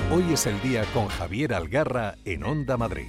Hoy es el día con Javier Algarra en Onda Madrid.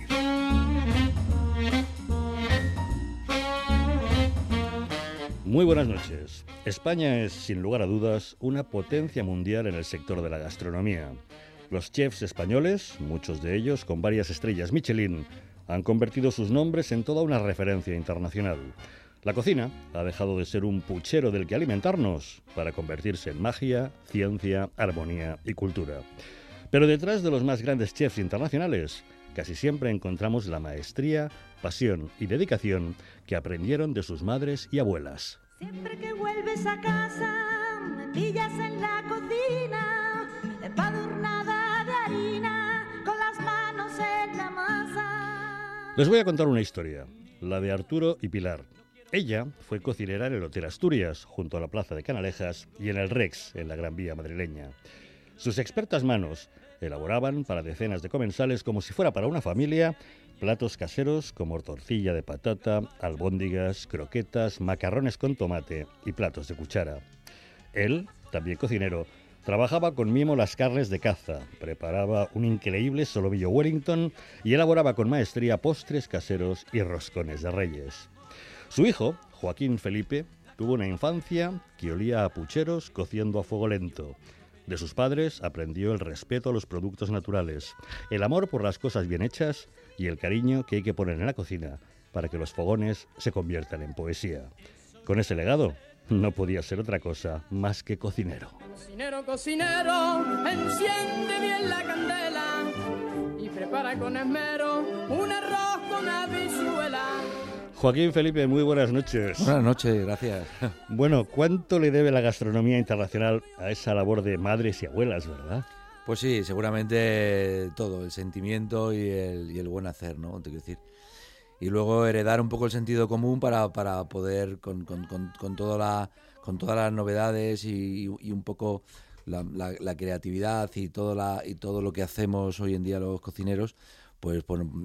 Muy buenas noches. España es, sin lugar a dudas, una potencia mundial en el sector de la gastronomía. Los chefs españoles, muchos de ellos con varias estrellas Michelin, han convertido sus nombres en toda una referencia internacional. La cocina ha dejado de ser un puchero del que alimentarnos para convertirse en magia, ciencia, armonía y cultura. Pero detrás de los más grandes chefs internacionales, casi siempre encontramos la maestría, pasión y dedicación que aprendieron de sus madres y abuelas. Siempre que vuelves a casa, me pillas en la cocina, empadurnada de harina, con las manos en la masa. Les voy a contar una historia, la de Arturo y Pilar. Ella fue cocinera en el Hotel Asturias, junto a la Plaza de Canalejas, y en el Rex, en la Gran Vía madrileña. Sus expertas manos elaboraban para decenas de comensales, como si fuera para una familia, platos caseros como tortilla de patata, albóndigas, croquetas, macarrones con tomate y platos de cuchara. Él, también cocinero, trabajaba con mimo las carnes de caza, preparaba un increíble solomillo Wellington y elaboraba con maestría postres caseros y roscones de reyes. Su hijo, Joaquín Felipe, tuvo una infancia que olía a pucheros cociendo a fuego lento. De sus padres aprendió el respeto a los productos naturales, el amor por las cosas bien hechas y el cariño que hay que poner en la cocina para que los fogones se conviertan en poesía. Con ese legado no podía ser otra cosa más que cocinero. Cocinero, cocinero, enciende bien la candela y prepara con esmero un arroz con habichuela. Joaquín Felipe, muy buenas noches. Buenas noches, gracias. Bueno, ¿cuánto le debe la gastronomía internacional a esa labor de madres y abuelas, verdad? Pues sí, seguramente todo, el sentimiento y el buen hacer, ¿no? Te quiero decir. Y luego heredar un poco el sentido común para poder, con todas las novedades y un poco la creatividad y todo lo que hacemos hoy en día los cocineros, pues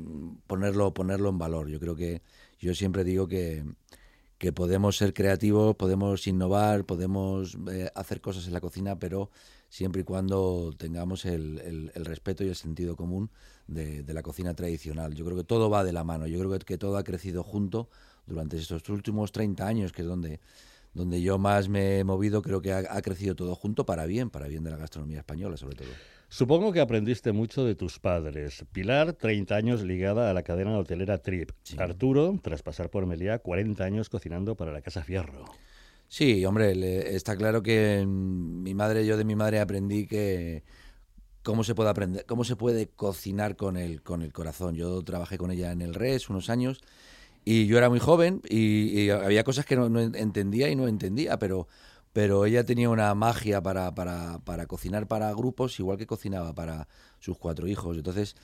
ponerlo en valor. Yo siempre digo que podemos ser creativos, podemos innovar, podemos hacer cosas en la cocina, pero siempre y cuando tengamos el respeto y el sentido común de la cocina tradicional. Yo creo que todo va de la mano, yo creo que todo ha crecido junto durante estos últimos 30 años, que es donde yo más me he movido. Creo que ha crecido todo junto para bien de la gastronomía española, sobre todo. Supongo que aprendiste mucho de tus padres. Pilar, 30 años ligada a la cadena hotelera Trip. Sí. Arturo, tras pasar por Meliá, 40 años cocinando para la Casa Fierro. Sí, hombre, está claro que yo de mi madre aprendí que cómo se puede cocinar con el corazón. Yo trabajé con ella en el Res unos años y yo era muy joven y había cosas que no entendía y no entendía, pero ella tenía una magia para cocinar para grupos, igual que cocinaba para sus 4 hijos. Entonces,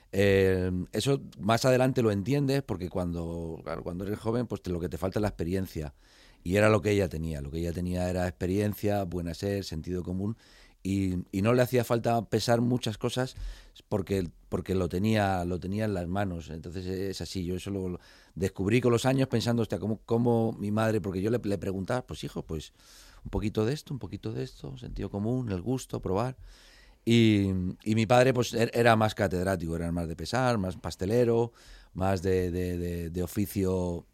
eso más adelante lo entiendes, porque cuando eres joven, pues lo que te falta es la experiencia. Y era lo que ella tenía. Lo que ella tenía era experiencia, buen hacer, sentido común. Y no le hacía falta pesar muchas cosas porque lo tenía en las manos. Entonces es así. Yo eso lo descubrí con los años pensando, hostia, cómo mi madre, porque yo le preguntaba, pues hijo, pues un poquito de esto, sentido común, el gusto, probar. Y mi padre pues era más catedrático, era más de pesar, más pastelero, más de oficio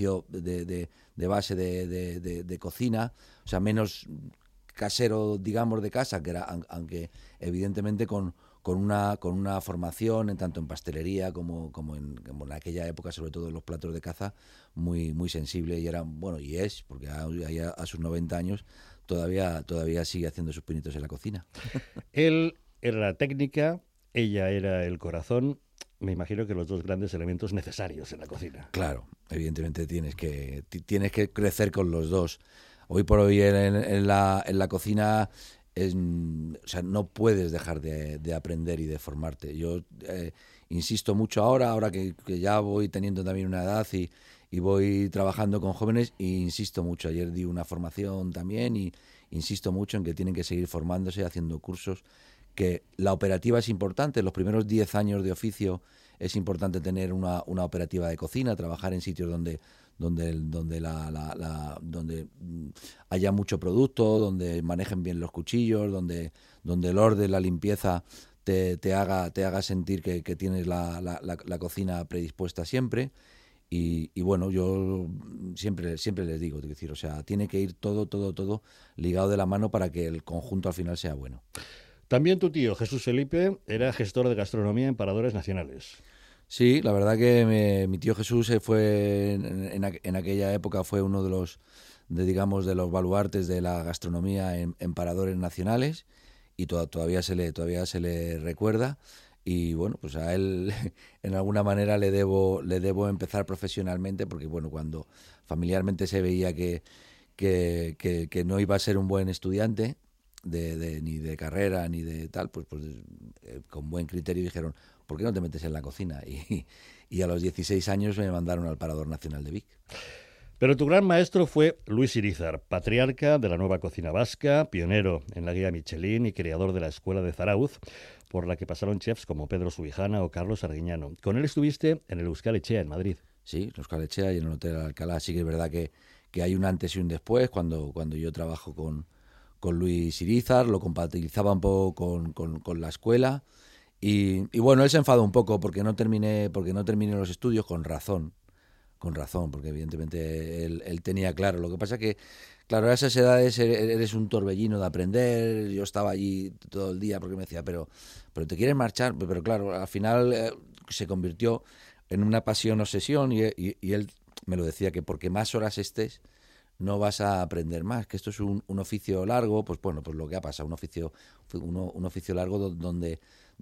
de base de cocina, o sea, menos casero, digamos, de casa, que era, aunque evidentemente con una formación tanto en pastelería como en aquella época, sobre todo en los platos de caza, muy muy sensible. Y era, bueno, y es, porque a sus 90 años todavía sigue haciendo sus pinitos en la cocina. Él era la técnica, ella era el corazón. Me imagino que los dos grandes elementos necesarios en la cocina. Claro, evidentemente tienes que crecer con los dos. Hoy por hoy en la cocina o sea, no puedes dejar de aprender y de formarte. Yo insisto mucho ahora que ya voy teniendo también una edad y voy trabajando con jóvenes, e insisto mucho. Ayer di una formación también y insisto mucho en que tienen que seguir formándose, haciendo cursos, que la operativa es importante. Los primeros 10 años de oficio es importante tener una operativa de cocina, trabajar en sitios donde haya mucho producto, donde manejen bien los cuchillos, donde el orden, la limpieza te haga sentir que tienes la cocina predispuesta siempre. Y bueno, yo siempre les digo, es decir, o sea, tiene que ir todo ligado de la mano para que el conjunto al final sea bueno. También tu tío, Jesús Felipe, era gestor de gastronomía en Paradores Nacionales. Sí, la verdad que mi tío Jesús fue en aquella época fue uno de los baluartes de la gastronomía en Paradores Nacionales, y todavía se le recuerda. Y bueno, pues a él en alguna manera le debo empezar profesionalmente, porque bueno, cuando familiarmente se veía que no iba a ser un buen estudiante ni de carrera ni de tal, pues con buen criterio dijeron, ¿por qué no te metes en la cocina? Y a los 16 años me mandaron al Parador Nacional de Vic. Pero tu gran maestro fue Luis Irízar, patriarca de la nueva cocina vasca, pionero en la guía Michelin y creador de la Escuela de Zarauz, por la que pasaron chefs como Pedro Subijana o Carlos Arguiñano. Con él estuviste en el Euskal Etxea, en Madrid. Sí, el Euskal Etxea y en el Hotel Alcalá. Sí que es verdad que hay un antes y un después. Cuando yo trabajo con Luis Irízar, lo compatibilizaba un poco con la escuela. Y bueno, él se enfadó un poco porque no terminé los estudios, con razón, porque evidentemente él tenía claro. Lo que pasa que, claro, a esas edades eres un torbellino de aprender. Yo estaba allí todo el día porque me decía, pero te quieres marchar. Pero claro, al final se convirtió en una pasión, obsesión, y él me lo decía, que porque más horas estés no vas a aprender más, que esto es un oficio largo. Pues bueno, pues lo que ha pasado, un oficio largo donde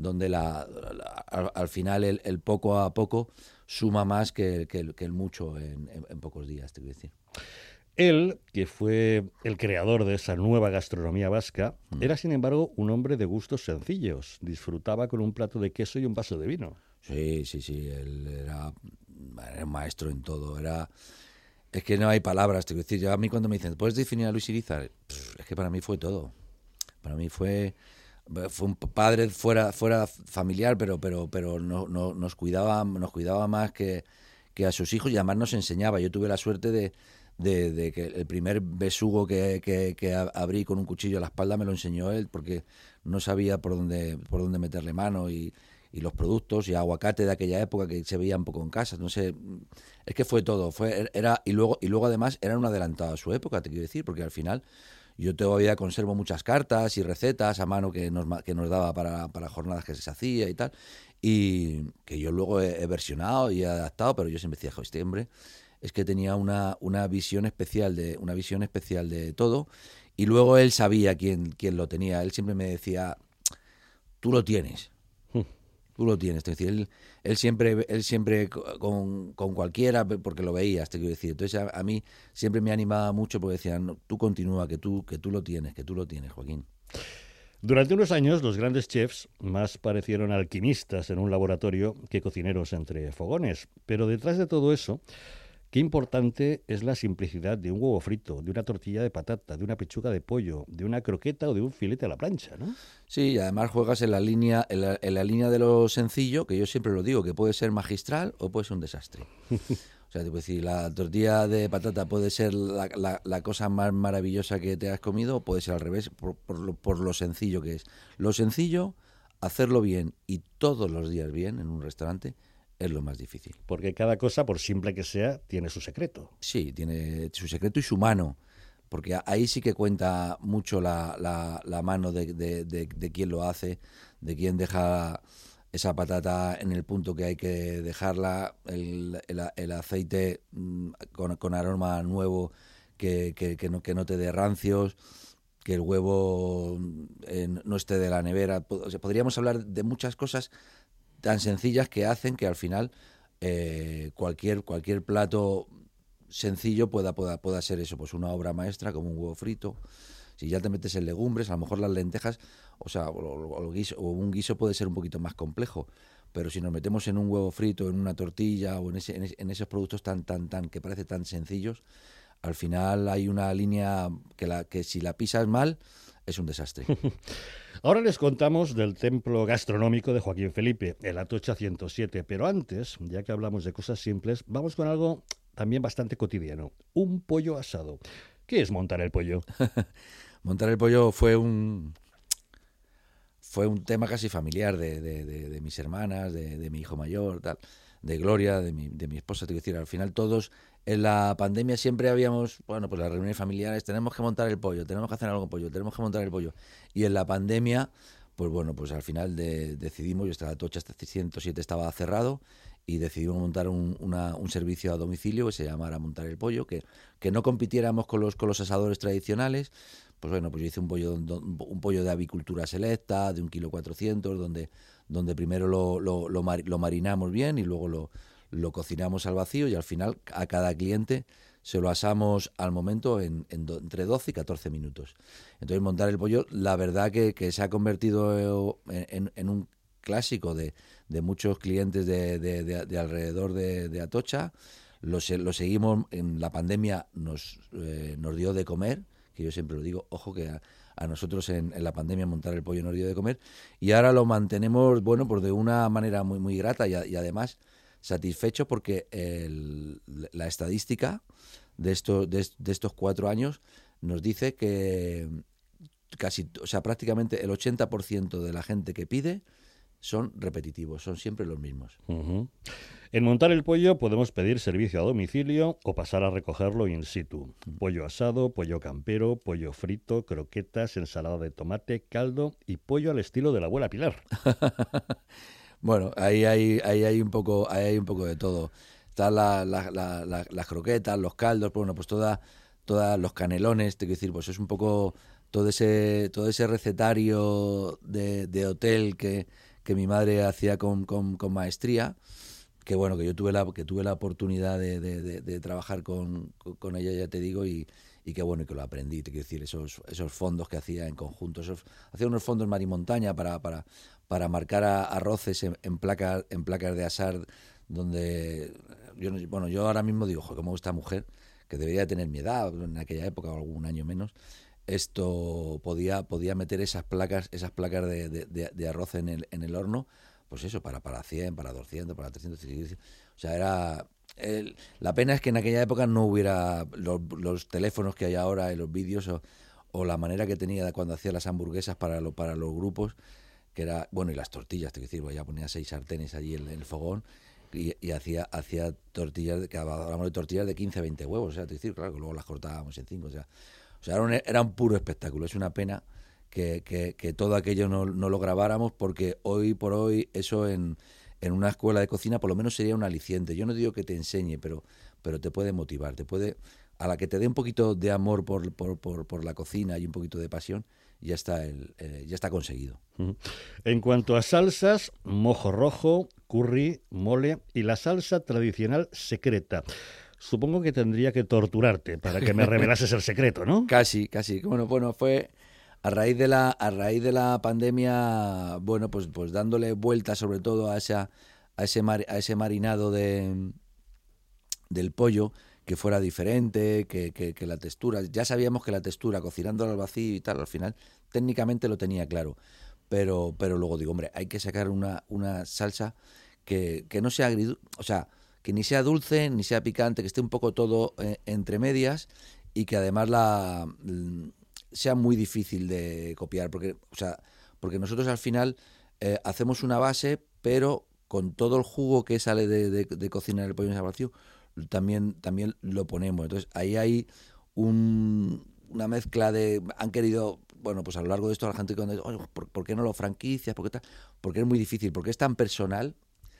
al final el poco a poco suma más que el mucho en pocos días, te voy a decir. Él, que fue el creador de esa nueva gastronomía vasca, era sin embargo un hombre de gustos sencillos. Disfrutaba con un plato de queso y un vaso de vino. Sí, él era un maestro en todo. Es que no hay palabras, te voy a decir. A mí cuando me dicen, ¿puedes definir a Luis Irízar? Es que para mí fue todo. Para mí fue un padre fuera familiar, pero no, nos cuidaba más que a sus hijos, y además nos enseñaba. Yo tuve la suerte de que el primer besugo que abrí con un cuchillo a la espalda me lo enseñó él, porque no sabía por dónde meterle mano, y los productos y aguacate de aquella época que se veía un poco en casa, no sé, es que fue todo, y luego además era un adelantado a su época, te quiero decir, porque al final yo todavía conservo muchas cartas y recetas a mano que nos daba para jornadas que se hacía y tal, y que yo luego he versionado y he adaptado, pero yo siempre decía, este hombre es que tenía una visión especial de todo, y luego él sabía quién lo tenía. Él siempre me decía, tú lo tienes. Tú lo tienes, es decir, él siempre con cualquiera, porque lo veías, te quiero decir. Entonces a mí siempre me animaba mucho, porque decían, no, tú continúa, que tú lo tienes, Joaquín. Durante unos años los grandes chefs más parecieron alquimistas en un laboratorio que cocineros entre fogones. Pero detrás de todo eso, qué importante es la simplicidad de un huevo frito, de una tortilla de patata, de una pechuga de pollo, de una croqueta o de un filete a la plancha, ¿no? Sí, y además juegas en la línea de lo sencillo, que yo siempre lo digo, que puede ser magistral o puede ser un desastre. O sea, te puedo decir, la tortilla de patata puede ser la cosa más maravillosa que te has comido, o puede ser al revés, por lo sencillo que es. Lo sencillo, hacerlo bien y todos los días bien en un restaurante, es lo más difícil. Porque cada cosa, por simple que sea, tiene su secreto. Sí, tiene su secreto y su mano, porque ahí sí que cuenta mucho la mano de quien lo hace, de quien deja esa patata en el punto que hay que dejarla, el aceite con aroma nuevo, que no te dé rancios, que el huevo no esté de la nevera. O sea, podríamos hablar de muchas cosas tan sencillas que hacen que al final cualquier plato sencillo pueda ser eso, pues una obra maestra, como un huevo frito. Si ya te metes en legumbres, a lo mejor las lentejas, o sea, o un guiso puede ser un poquito más complejo, pero si nos metemos en un huevo frito, en una tortilla, o en esos productos tan que parece tan sencillos, al final hay una línea que si la pisas mal es un desastre. Ahora les contamos del templo gastronómico de Joaquín Felipe, el Atocha 107. Pero antes, ya que hablamos de cosas simples, vamos con algo también bastante cotidiano. Un pollo asado. ¿Qué es montar el pollo? Montar el pollo fue fue un tema casi familiar de mis hermanas, de mi hijo mayor, tal, de Gloria, de mi esposa. Te quiero decir, al final todos en la pandemia siempre habíamos, bueno, pues las reuniones familiares, tenemos que montar el pollo, tenemos que hacer algo con pollo, tenemos que montar el pollo. Y en la pandemia, pues bueno, pues al final decidimos, yo estaba Atocha hasta 107 estaba cerrado, y decidimos montar un servicio a domicilio que se llamara Montar el Pollo, que no compitiéramos con los asadores tradicionales. Pues bueno, pues yo hice un pollo de avicultura selecta, de 1,4 kg, donde primero lo marinamos bien y luego lo cocinamos al vacío, y al final a cada cliente se lo asamos al momento entre 12 y 14 minutos. Entonces Montar el Pollo, la verdad que se ha convertido en un clásico de muchos clientes de alrededor de Atocha. Lo seguimos, en la pandemia nos dio de comer, que yo siempre lo digo, ojo que a nosotros en la pandemia Montar el Pollo nos dio de comer, y ahora lo mantenemos, bueno, pues de una manera muy, muy grata, y además satisfecho, porque la estadística de estos 4 años nos dice que prácticamente el 80% de la gente que pide son repetitivos, son siempre los mismos. Uh-huh. En Montar el Pollo podemos pedir servicio a domicilio o pasar a recogerlo in situ. Pollo asado, pollo campero, pollo frito, croquetas, ensalada de tomate, caldo y pollo al estilo de la abuela Pilar. Bueno, ahí hay un poco de todo. Están las croquetas, los caldos, bueno, pues todas los canelones, te quiero decir, pues es un poco todo ese recetario de hotel que mi madre hacía con maestría, que bueno, que yo tuve la oportunidad de trabajar con ella, ya te digo, y que bueno, y que lo aprendí, te quiero decir, esos fondos que hacía en conjunto, hacía unos fondos mar y montaña para marcar arroces en placas de asar, donde yo ahora mismo digo, joder, cómo esta mujer, que debería tener mi edad en aquella época o algún año menos, esto podía meter esas placas de arroz en el horno, pues eso, para 100, para 200, para 300, o sea, era... la pena es que en aquella época no hubiera los teléfonos que hay ahora y los vídeos o la manera que tenía cuando hacía las hamburguesas para los grupos, que era, bueno, y las tortillas, te quiero decir, pues ya ponía 6 sartenes allí en el fogón y hacía tortillas, que hablamos de tortillas de 15, 20 huevos, o sea, te quiero decir, claro, que luego las cortábamos en 5, o sea, era un puro espectáculo. Es una pena que todo aquello no lo grabáramos, porque hoy por hoy eso en una escuela de cocina por lo menos sería un aliciente. Yo no digo que te enseñe, pero te puede motivar, a la que te dé un poquito de amor por la cocina y un poquito de pasión, ya está conseguido. En cuanto a salsas, mojo rojo, curry, mole y la salsa tradicional secreta. Supongo que tendría que torturarte para que me revelases el secreto, ¿no? Casi. Bueno, fue a raíz de la pandemia, bueno, pues dándole vuelta sobre todo a ese marinado del pollo, que fuera diferente, que la textura, ya sabíamos que la textura, cocinándolo al vacío y tal, al final técnicamente lo tenía claro, pero luego digo, hombre, hay que sacar una salsa que no sea agridulce, o sea, que ni sea dulce, ni sea picante, que esté un poco todo entre medias, y que además sea muy difícil de copiar, porque nosotros al final hacemos una base, pero con todo el jugo que sale de cocinar el pollo en vacío, también lo ponemos. Entonces ahí hay una mezcla han querido, bueno, pues a lo largo de esto la gente dice, oye, ¿por qué no lo franquicias? Porque es muy difícil, porque es tan personal,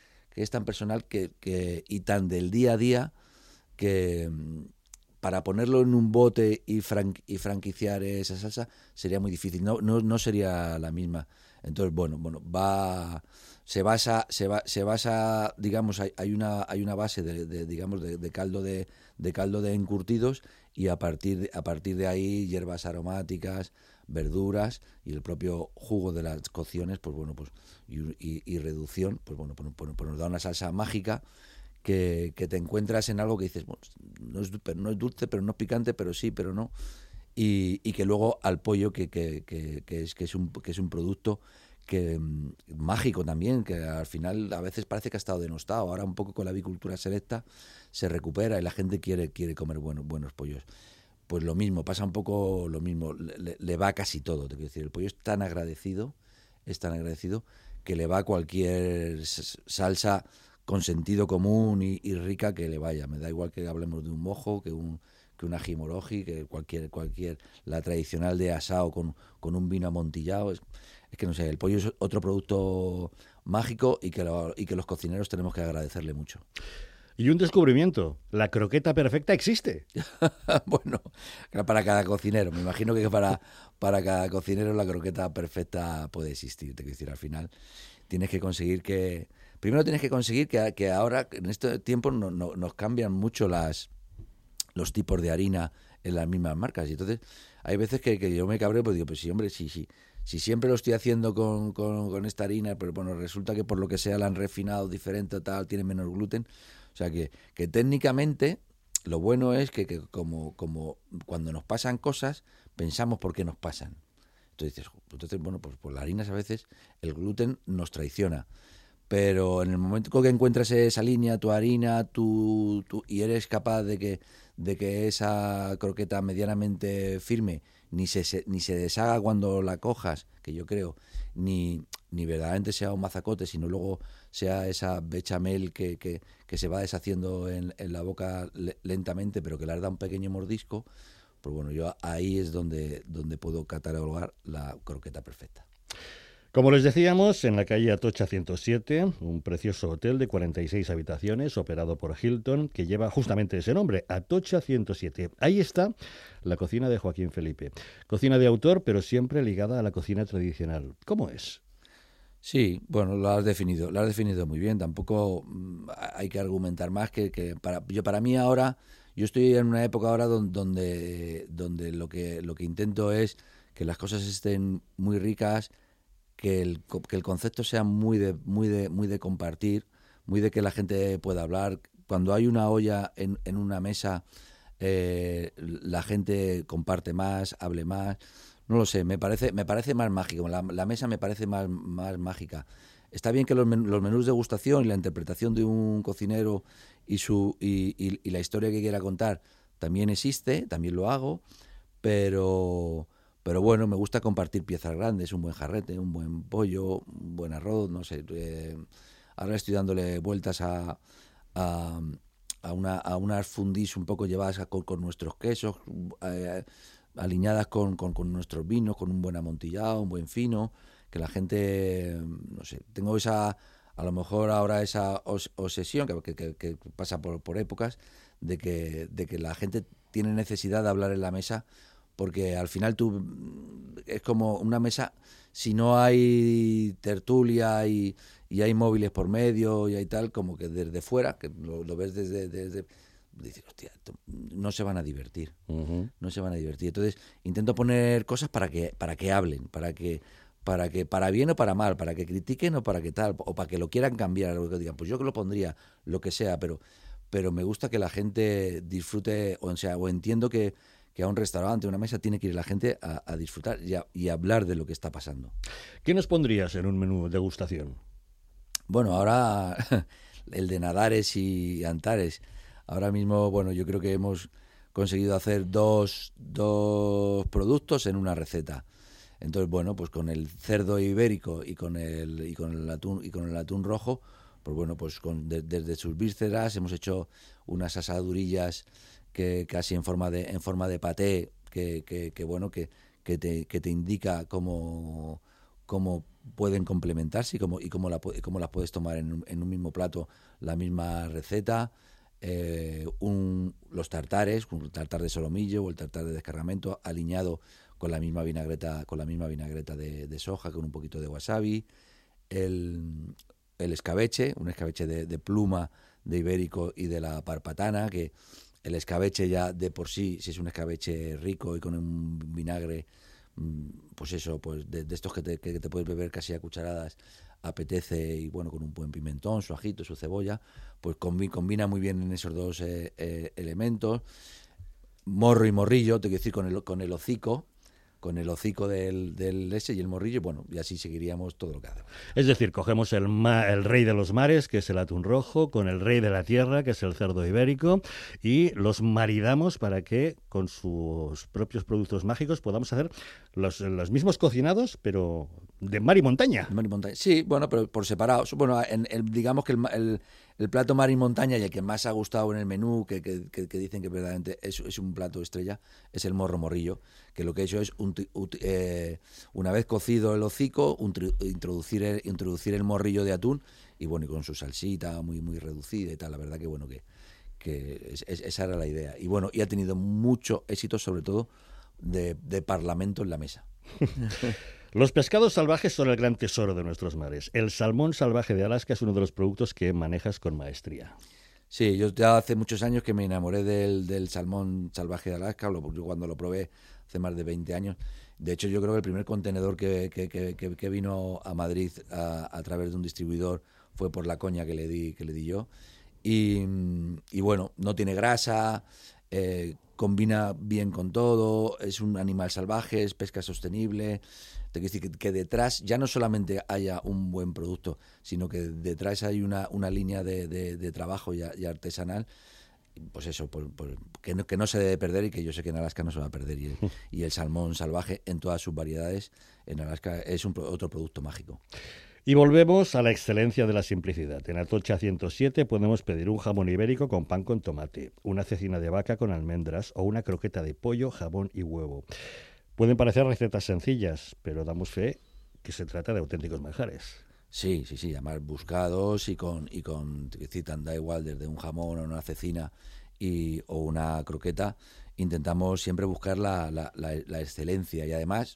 y tan del día a día, que para ponerlo en un bote y franquiciar esa salsa sería muy difícil, no sería la misma. Entonces, bueno, se basa, digamos, hay una base de caldo de encurtidos, y a partir de ahí hierbas aromáticas, verduras y el propio jugo de las cocciones, pues bueno, pues y reducción, pues bueno, pues nos da una salsa mágica que te encuentras en algo que dices, bueno, no es dulce, pero no es picante, pero sí, pero no, y que luego al pollo que es un producto mágico también, que al final a veces parece que ha estado denostado. Ahora un poco con la avicultura selecta se recupera y la gente quiere comer buenos pollos. Pues lo mismo, pasa un poco lo mismo, le va casi todo. Te quiero decir, el pollo es tan agradecido, es tan agradecido que le va cualquier salsa con sentido común y rica que le vaya. Me da igual que hablemos de un mojo, que un ají moroji, que cualquier la tradicional de asado con un vino amontillado. Es que no sé, el pollo es otro producto mágico y que los cocineros tenemos que agradecerle mucho. Y un descubrimiento, la croqueta perfecta existe. Bueno, para cada cocinero, me imagino que para cada cocinero la croqueta perfecta puede existir. Te quiero decir, al final tienes que conseguir primero tienes que conseguir que ahora, en este tiempo, nos cambian mucho los tipos de harina en las mismas marcas. Y entonces hay veces que yo me cabreo, pues digo, pues sí, hombre, si siempre lo estoy haciendo con esta harina, pero bueno, resulta que por lo que sea la han refinado diferente o tal, tiene menos gluten. O sea que técnicamente lo bueno es que como cuando nos pasan cosas, pensamos por qué nos pasan. Entonces, bueno, pues por las harinas a veces el gluten nos traiciona. Pero en el momento que encuentras esa línea, tu harina, y eres capaz de que esa croqueta medianamente firme ni se deshaga cuando la cojas, que yo creo, ni verdaderamente sea un mazacote, sino luego sea esa bechamel que se va deshaciendo en la boca lentamente, pero que le da un pequeño mordisco, pues bueno, yo ahí es donde puedo catalogar la croqueta perfecta. Como les decíamos, en la calle Atocha 107, un precioso hotel de 46 habitaciones operado por Hilton, que lleva justamente ese nombre, Atocha 107. Ahí está la cocina de Joaquín Felipe. Cocina de autor, pero siempre ligada a la cocina tradicional. ¿Cómo es? Sí, bueno, lo has definido muy bien. Tampoco hay que argumentar más que para mí ahora, yo estoy en una época ahora donde lo que intento es que las cosas estén muy ricas, que el concepto sea muy de compartir, muy de que la gente pueda hablar. Cuando hay una olla en una mesa, la gente comparte más, hable más. No lo sé, me parece más mágico. La mesa me parece más mágica. Está bien que los menús de degustación y la interpretación de un cocinero y la historia que quiera contar también existe, también lo hago, pero bueno, me gusta compartir piezas grandes, un buen jarrete, un buen pollo, un buen arroz, no sé. Ahora estoy dándole vueltas a unas fundís un poco llevadas con nuestros quesos, alineadas con nuestros vinos, con un buen amontillado, un buen fino, que la gente, no sé, tengo a lo mejor ahora esa obsesión que pasa por épocas, de que la gente tiene necesidad de hablar en la mesa, porque al final es como una mesa, si no hay tertulia y hay móviles por medio y hay tal, como que desde fuera, que lo ves desde dices, hostia, no se van a divertir. Uh-huh. No se van a divertir. Entonces intento poner cosas para que hablen, para bien o para mal, para que critiquen o para que tal, o para que lo quieran cambiar, o que digan, pues yo que lo pondría, lo que sea, pero me gusta que la gente disfrute, o entiendo que a un restaurante, a una mesa, tiene que ir la gente a disfrutar y a hablar de lo que está pasando. ¿Qué nos pondrías en un menú de degustación? Bueno, ahora el de Nadares y Antares. Ahora mismo, bueno, yo creo que hemos conseguido hacer dos productos en una receta. Entonces, bueno, pues con el cerdo ibérico y con el atún rojo, pues bueno, pues desde sus vísceras hemos hecho unas asadurillas que casi en forma de paté, que bueno, que te indica cómo pueden complementarse y cómo las puedes tomar en un mismo plato, la misma receta. Los tartares, un tartar de solomillo o el tartar de descargamento alineado con la misma vinagreta de soja, con un poquito de wasabi. El escabeche, un escabeche de pluma de ibérico y de la parpatana, que el escabeche ya de por sí, si es un escabeche rico y con un vinagre, pues eso, pues de estos que te puedes beber casi a cucharadas, apetece, y bueno, con un buen pimentón, su ajito, su cebolla, pues combina muy bien en esos dos elementos. Morro y morrillo, te quiero decir, con el hocico del ese y el morrillo, bueno, y así seguiríamos todo lo que hacemos. Es decir, cogemos el rey de los mares, que es el atún rojo, con el rey de la tierra, que es el cerdo ibérico, y los maridamos para que con sus propios productos mágicos podamos hacer los mismos cocinados, pero de mar y montaña. Mar y montaña. Sí, bueno, pero por separado. Bueno, digamos que el plato mar y montaña y el que más ha gustado en el menú, que dicen que verdaderamente es un plato estrella, es el morro morrillo, que lo que he hecho es, una vez cocido el hocico, introducir el morrillo de atún y bueno, y con su salsita muy, muy reducida y tal. La verdad que bueno, que esa era la idea. Y bueno, y ha tenido mucho éxito, sobre todo de parlamento en la mesa. Los pescados salvajes son el gran tesoro de nuestros mares. El salmón salvaje de Alaska es uno de los productos que manejas con maestría. Sí, yo ya hace muchos años que me enamoré del salmón salvaje de Alaska, cuando lo probé hace más de 20 años. De hecho, yo creo que el primer contenedor que vino a Madrid a través de un distribuidor fue por la coña que le di yo. Y bueno, no tiene grasa, combina bien con todo, es un animal salvaje, es pesca sostenible. Te quiero decir que detrás ya no solamente haya un buen producto, sino que detrás hay una línea de trabajo y artesanal, pues eso, que no se debe perder y que yo sé que en Alaska no se va a perder. Y el salmón salvaje en todas sus variedades en Alaska es otro producto mágico. Y volvemos a la excelencia de la simplicidad. En Atocha 107 podemos pedir un jamón ibérico con pan con tomate, una cecina de vaca con almendras o una croqueta de pollo, jamón y huevo. Pueden parecer recetas sencillas, pero damos fe que se trata de auténticos manjares. Sí, además buscados y con que citan, da igual, desde un jamón o una cecina o una croqueta, intentamos siempre buscar la excelencia y además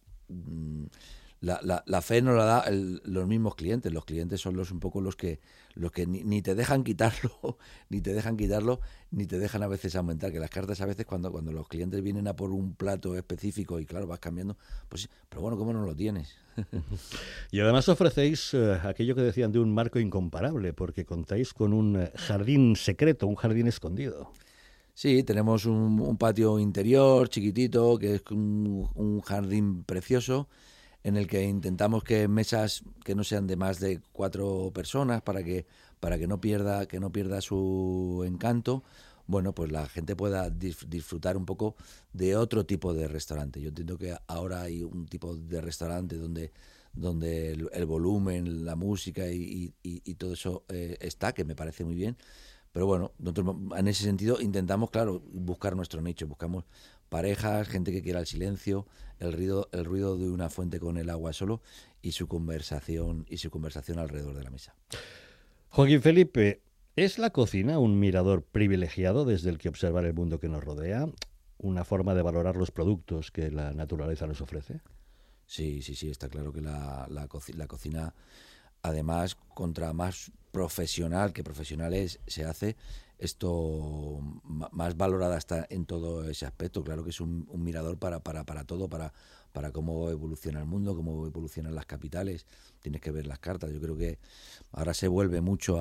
la fe nos la da los mismos clientes. Los clientes son un poco los que ni te dejan quitarlo, ni te dejan a veces aumentar. Que las cartas a veces cuando los clientes vienen a por un plato específico y claro, vas cambiando, pues pero bueno, ¿cómo no lo tienes? Y además ofrecéis aquello que decían de un marco incomparable, porque contáis con un jardín secreto, un jardín escondido. Sí, tenemos un patio interior chiquitito, que es un jardín precioso, en el que intentamos que mesas que no sean de más de 4 personas para que no pierda su encanto, bueno, pues la gente pueda disfrutar un poco de otro tipo de restaurante. Yo entiendo que ahora hay un tipo de restaurante donde el volumen, la música y todo eso está, que me parece muy bien. Pero bueno, nosotros en ese sentido intentamos, claro, buscar nuestro nicho. Buscamos parejas, gente que quiera el silencio, el ruido de una fuente con el agua solo y su conversación alrededor de la mesa. Joaquín Felipe, ¿es la cocina un mirador privilegiado desde el que observar el mundo que nos rodea? ¿Una forma de valorar los productos que la naturaleza nos ofrece? Sí, está claro que la cocina, además, contra más profesional que profesionales se hace, esto más valorada está en todo ese aspecto. Claro que es un mirador para todo, para cómo evoluciona el mundo, cómo evolucionan las capitales. Tienes que ver las cartas. Yo creo que ahora se vuelve mucho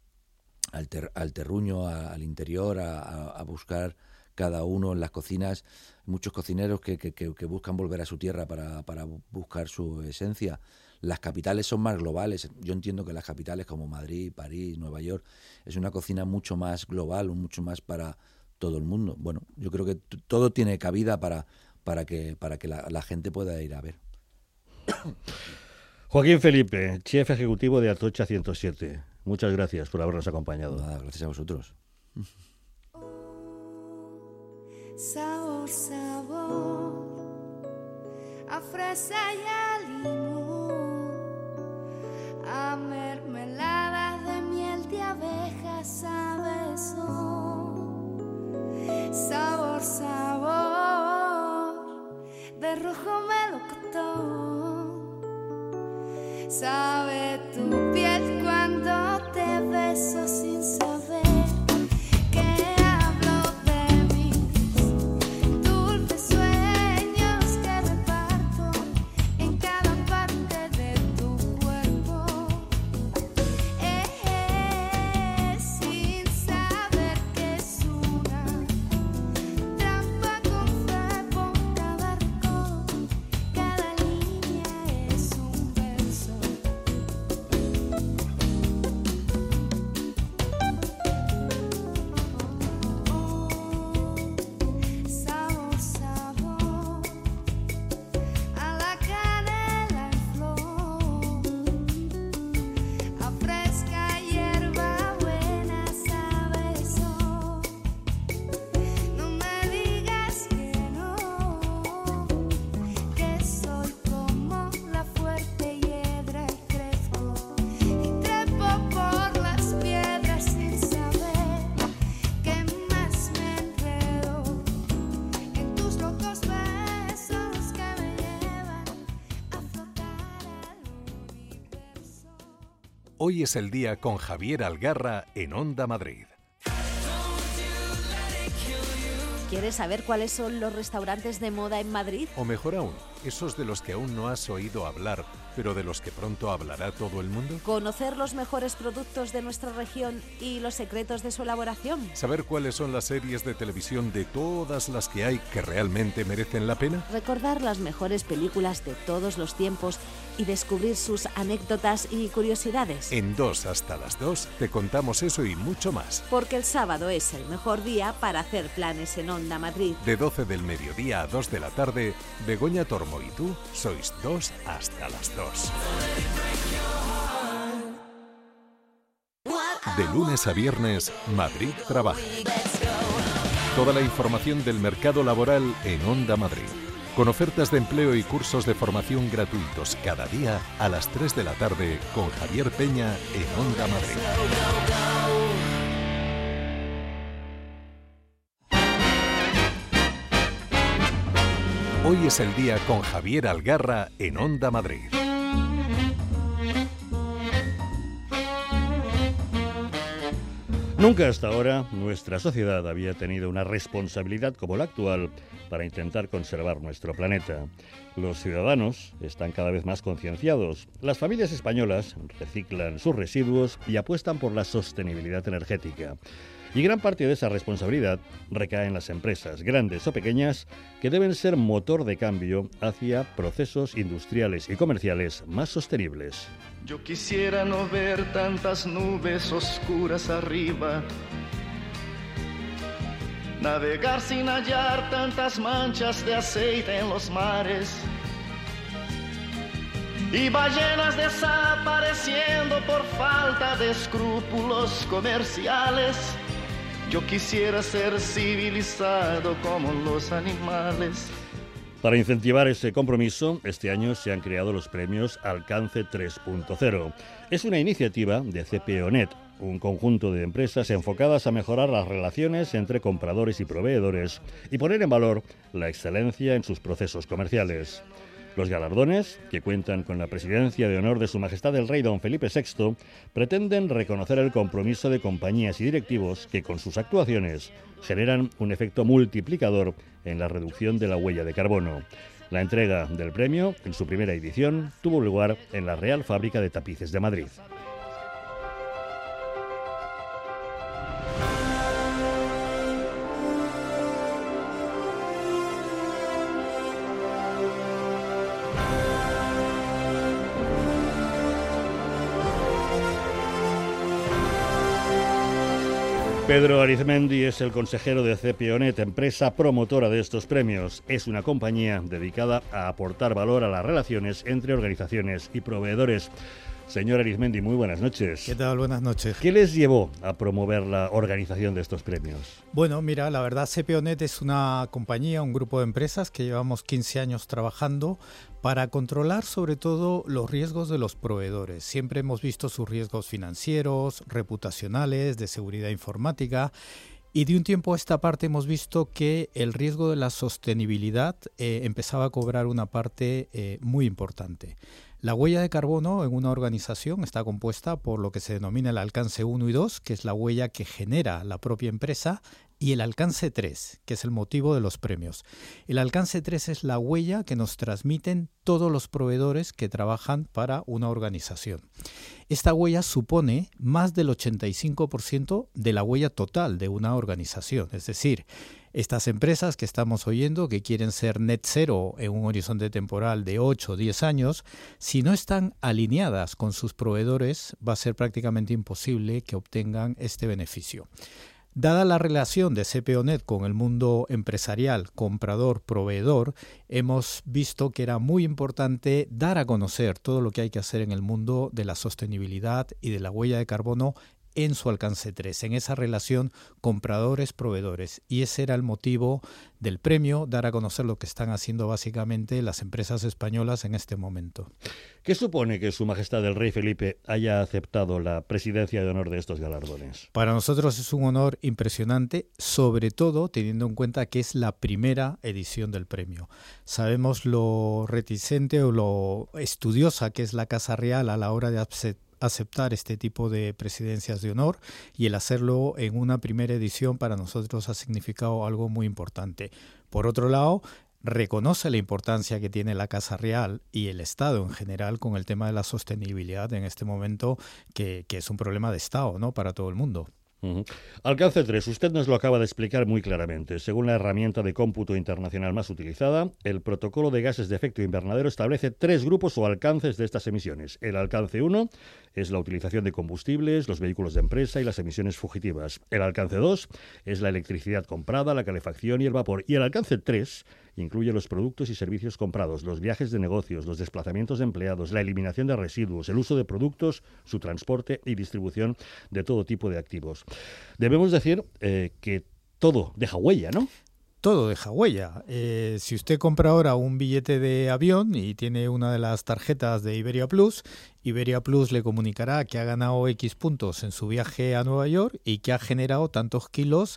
al terruño, al interior, a buscar cada uno en las cocinas. Muchos cocineros que buscan volver a su tierra para buscar su esencia. Las capitales son más globales. Yo entiendo que las capitales como Madrid, París, Nueva York es una cocina mucho más global, mucho más para todo el mundo. Bueno, yo creo que todo tiene cabida para que la gente pueda ir a ver. Joaquín Felipe, chef ejecutivo de Atocha 107. Muchas gracias por habernos acompañado. Nada, gracias a vosotros. Sabor, sabor, a fresa y a limón, a mermelada de miel de abejas, sabe son. Sabor, sabor, de rojo melocotón, sabe tu piel cuando te beso sin saber que Hoy es el día con Javier Algarra en Onda Madrid. ¿Quieres saber cuáles son los restaurantes de moda en Madrid? O mejor aún, esos de los que aún no has oído hablar, pero de los que pronto hablará todo el mundo. ¿Conocer los mejores productos de nuestra región y los secretos de su elaboración? ¿Saber cuáles son las series de televisión de todas las que hay que realmente merecen la pena? Recordar las mejores películas de todos los tiempos y descubrir sus anécdotas y curiosidades. En 2 hasta las 2 te contamos eso y mucho más. Porque el sábado es el mejor día para hacer planes en Onda Madrid. De 12 del mediodía a 2 de la tarde, Begoña Tormo y tú sois 2 hasta las 2. De lunes a viernes, Madrid Trabaja. Toda la información del mercado laboral en Onda Madrid. Con ofertas de empleo y cursos de formación gratuitos cada día a las 3 de la tarde con Javier Peña en Onda Madrid. Hoy es el día con Javier Algarra en Onda Madrid. Nunca hasta ahora nuestra sociedad había tenido una responsabilidad como la actual para intentar conservar nuestro planeta. Los ciudadanos están cada vez más concienciados. Las familias españolas reciclan sus residuos y apuestan por la sostenibilidad energética. Y gran parte de esa responsabilidad recae en las empresas, grandes o pequeñas, que deben ser motor de cambio hacia procesos industriales y comerciales más sostenibles. Yo quisiera no ver tantas nubes oscuras arriba, navegar sin hallar tantas manchas de aceite en los mares y ballenas desapareciendo por falta de escrúpulos comerciales. Yo quisiera ser civilizado como los animales. Para incentivar ese compromiso, este año se han creado los premios Alcance 3.0. Es una iniciativa de CPOnet, un conjunto de empresas enfocadas a mejorar las relaciones entre compradores y proveedores y poner en valor la excelencia en sus procesos comerciales. Los galardones, que cuentan con la presidencia de honor de Su Majestad el Rey Don Felipe VI, pretenden reconocer el compromiso de compañías y directivos que con sus actuaciones generan un efecto multiplicador en la reducción de la huella de carbono. La entrega del premio, en su primera edición, tuvo lugar en la Real Fábrica de Tapices de Madrid. Pedro Arizmendi es el consejero de CPOnet, empresa promotora de estos premios. Es una compañía dedicada a aportar valor a las relaciones entre organizaciones y proveedores. Señor Arizmendi, muy buenas noches. ¿Qué tal? Buenas noches. ¿Qué les llevó a promover la organización de estos premios? Bueno, mira, la verdad CPOnet es una compañía, un grupo de empresas que llevamos 15 años trabajando para controlar sobre todo los riesgos de los proveedores. Siempre hemos visto sus riesgos financieros, reputacionales, de seguridad informática. Y de un tiempo a esta parte hemos visto que el riesgo de la sostenibilidad empezaba a cobrar una parte muy importante. La huella de carbono en una organización está compuesta por lo que se denomina el alcance 1 y 2, que es la huella que genera la propia empresa, y el alcance 3, que es el motivo de los premios. El alcance 3 es la huella que nos transmiten todos los proveedores que trabajan para una organización. Esta huella supone más del 85% de la huella total de una organización, es decir, estas empresas que estamos oyendo que quieren ser net zero en un horizonte temporal de 8 o 10 años, si no están alineadas con sus proveedores, va a ser prácticamente imposible que obtengan este beneficio. Dada la relación de CPOnet con el mundo empresarial, comprador-proveedor, hemos visto que era muy importante dar a conocer todo lo que hay que hacer en el mundo de la sostenibilidad y de la huella de carbono en su alcance 3, en esa relación compradores-proveedores. Y ese era el motivo del premio, dar a conocer lo que están haciendo básicamente las empresas españolas en este momento. ¿Qué supone que Su Majestad el Rey Felipe haya aceptado la presidencia de honor de estos galardones? Para nosotros es un honor impresionante, sobre todo teniendo en cuenta que es la primera edición del premio. Sabemos lo reticente o lo estudiosa que es la Casa Real a la hora de aceptar este tipo de presidencias de honor, y el hacerlo en una primera edición para nosotros ha significado algo muy importante. Por otro lado, reconoce la importancia que tiene la Casa Real y el Estado en general con el tema de la sostenibilidad en este momento, que es un problema de Estado, ¿no?, para todo el mundo. Alcance 3, usted nos lo acaba de explicar muy claramente. Según la herramienta de cómputo internacional más utilizada, el protocolo de gases de efecto invernadero establece 3 grupos o alcances de estas emisiones. El alcance 1 es la utilización de combustibles, los vehículos de empresa y las emisiones fugitivas. El alcance 2 es la electricidad comprada, la calefacción y el vapor. Y el alcance 3 incluye los productos y servicios comprados, los viajes de negocios, los desplazamientos de empleados, la eliminación de residuos, el uso de productos, su transporte y distribución de todo tipo de activos. Debemos decir que todo deja huella, ¿no? Todo deja huella. Si usted compra ahora un billete de avión y tiene una de las tarjetas de Iberia Plus le comunicará que ha ganado X puntos en su viaje a Nueva York y que ha generado tantos kilos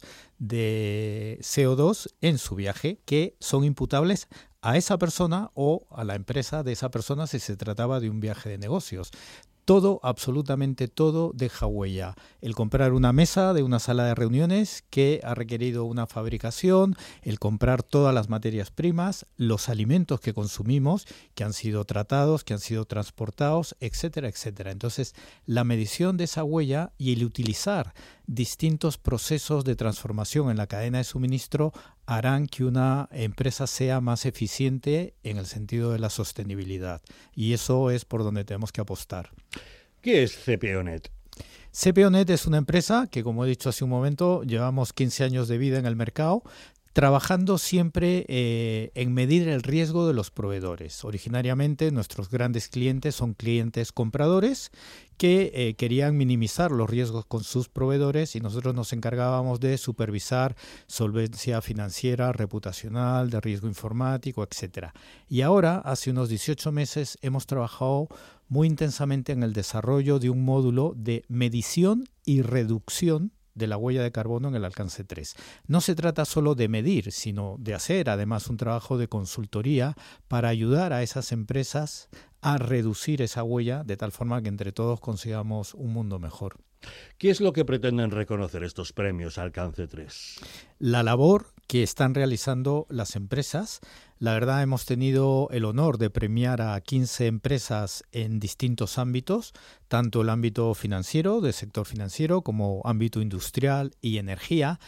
de CO2 en su viaje que son imputables a esa persona o a la empresa de esa persona si se trataba de un viaje de negocios. Todo, absolutamente todo, deja huella. El comprar una mesa de una sala de reuniones que ha requerido una fabricación, el comprar todas las materias primas, los alimentos que consumimos, que han sido tratados, que han sido transportados, etcétera, etcétera. Entonces, la medición de esa huella y el utilizar distintos procesos de transformación en la cadena de suministro harán que una empresa sea más eficiente en el sentido de la sostenibilidad. Y eso es por donde tenemos que apostar. ¿Qué es CPONet? CPONet es una empresa que, como he dicho hace un momento, llevamos 15 años de vida en el mercado, trabajando siempre en medir el riesgo de los proveedores. Originariamente nuestros grandes clientes son clientes compradores que querían minimizar los riesgos con sus proveedores y nosotros nos encargábamos de supervisar solvencia financiera, reputacional, de riesgo informático, etcétera. Y ahora, hace unos 18 meses, hemos trabajado muy intensamente en el desarrollo de un módulo de medición y reducción de la huella de carbono en el alcance 3. No se trata solo de medir, sino de hacer además un trabajo de consultoría para ayudar a esas empresas a reducir esa huella de tal forma que entre todos consigamos un mundo mejor. ¿Qué es lo que pretenden reconocer estos premios Alcance 3? La labor que están realizando las empresas. La verdad, hemos tenido el honor de premiar a 15 empresas en distintos ámbitos, tanto el ámbito financiero, del sector financiero, como ámbito industrial y energía,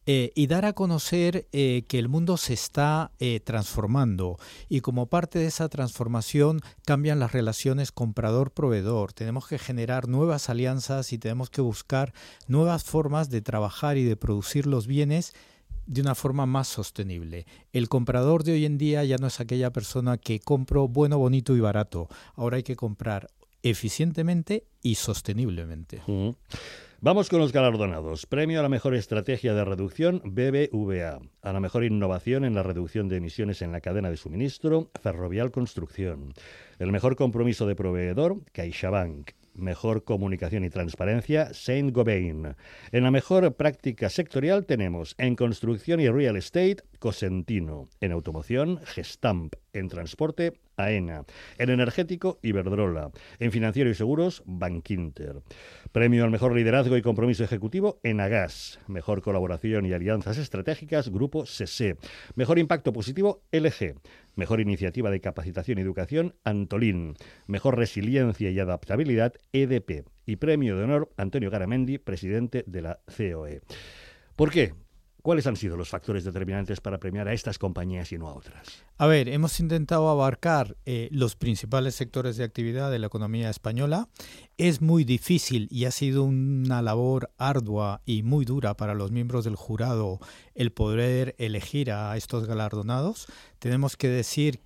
y dar a conocer que el mundo se está transformando y como parte de esa transformación cambian las relaciones comprador-proveedor. Tenemos que generar nuevas alianzas y tenemos que buscar nuevas formas de trabajar y de producir los bienes de una forma más sostenible. El comprador de hoy en día ya no es aquella persona que compro bueno, bonito y barato. Ahora hay que comprar eficientemente y sosteniblemente. Vamos con los galardonados. Premio a la mejor estrategia de reducción, BBVA. A la mejor innovación en la reducción de emisiones en la cadena de suministro, Ferrovial Construcción. El mejor compromiso de proveedor, CaixaBank. Mejor comunicación y transparencia, Saint-Gobain. En la mejor práctica sectorial tenemos en construcción y real estate, Cosentino. En automoción, Gestamp. En transporte, AENA. En energético, Iberdrola. En financiero y seguros, Bankinter. Premio al mejor liderazgo y compromiso ejecutivo, Enagas. Mejor colaboración y alianzas estratégicas, Grupo SESE. Mejor impacto positivo, LG. Mejor iniciativa de capacitación y educación, Antolín. Mejor resiliencia y adaptabilidad, EDP. Y premio de honor, Antonio Garamendi, presidente de la COE. ¿Por qué? ¿Cuáles han sido los factores determinantes para premiar a estas compañías y no a otras? A ver, hemos intentado abarcar los principales sectores de actividad de la economía española. Es muy difícil y ha sido una labor ardua y muy dura para los miembros del jurado el poder elegir a estos galardonados. Tenemos que decir